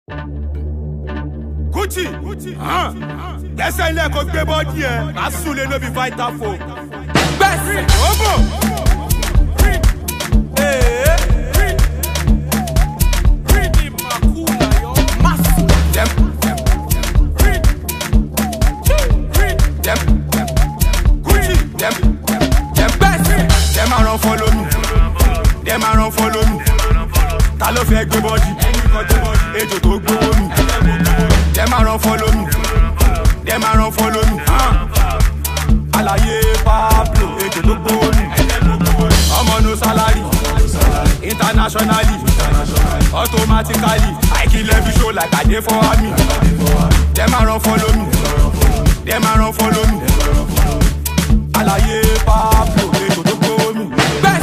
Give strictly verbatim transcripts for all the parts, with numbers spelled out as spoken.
Gucci, ah, gbẹ́sẹ̀ ilé kò gbé bọ́ọ̀dì ẹ̀, ká súnlé ló bí vital phone. Gbẹ́sẹ̀, ọmọ. Dem a run follow me, dem a run follow me. Ta ló fẹ́ gbé bọ́ọ̀dì? Ejò tó gbówó mi. Dem a run follow me, dem a run follow me. Alaye Pablo, ejò tó gbówó mi. Ọmọ no salary, internationally, automatically. I kill every show like I dey for army. Dem a run follow me, dem a run follow me. Alaye Pablo, ejò tó gbówó mi.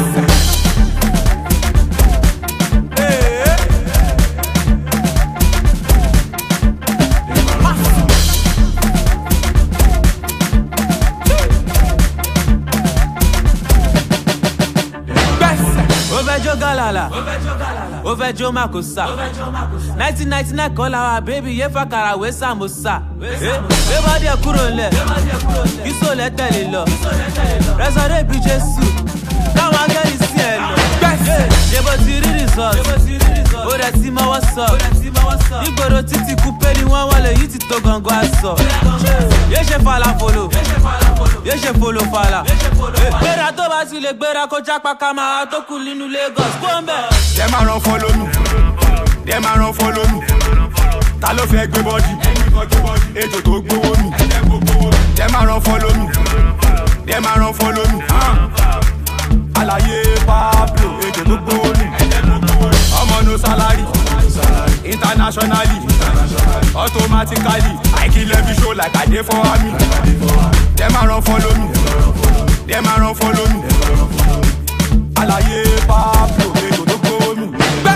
Galala, Ovejo Makosa. nineteen ninety-nine call our baby, ye fakara we samosa. Everybody a kuro le, kiso le tele lo. Resore bi Jesu, come and get this here. Jebo ti ri result, o de ti ma what's up. Igboro titi coupe ni won wale yi ti to gango aso. Ye se fala follow, ye se follow fala. Gbera to ba ti le gbera ko japa kama to ku nínú Lagos. Dem a run follow me, dem a run follow me. Ta ló fẹ́ gbé bọ́ọ̀dì? Ejò tó gbówó mi. Dem a run follow me, dem a run follow me. Alaye Pablo, ejò tó gbówó mi. Ọmọ no salary, internationally, automatically. I kill every show like I dey for army. Dem a run follow me, dem a run follow me. Alaye Pablo, ejò tó gbówó mi.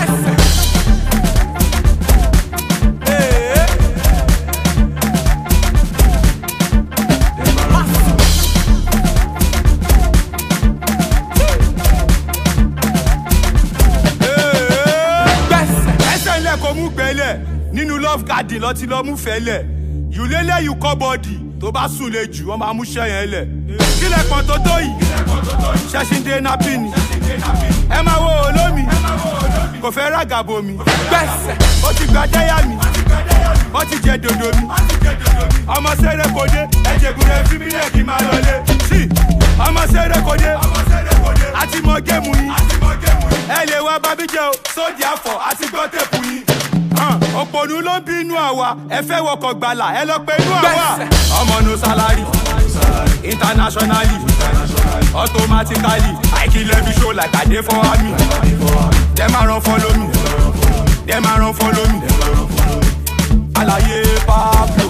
Nínú love garden lọ ti lọ mú fẹ́lẹ̀. You lélẹ̀ you kọ́ bọ́ọ̀dì tó bá sùn lè jù wọ́n máa mú ṣẹ́ yẹn lẹ̀. Kílẹ̀ kan tó tó yìí, ṣẹ́ṣin dé nápì ni. Ẹ máa wo olómi, kò fẹ́ rágàbò mi. Gbẹ̀sẹ̀, ó ti gba jẹ́yà mi, ó ti jẹ dòdò mi. Ọmọ sẹ́rẹ̀ kò dé, ẹ̀jẹ̀gùn rẹ̀ fi mí lẹ̀ kí máa lọlé. Sí, ọmọ sẹ́rẹ̀ kò dé, àti mọ géèmù yìí. Ẹ lè wá bábíjẹ́ o, sódì àfọ̀ àti gbọ́ tẹ̀pù yìí. Òpònú ló ń bínú àwa, ẹ fẹ́ wọkọ̀ gbàlà, ẹ lọ pé inú àwa. Ọmọ no salary, internationally, automatically. I kill every show like I dey for army. Dem a run follow me, dem a run follow me. Alaye Pablo.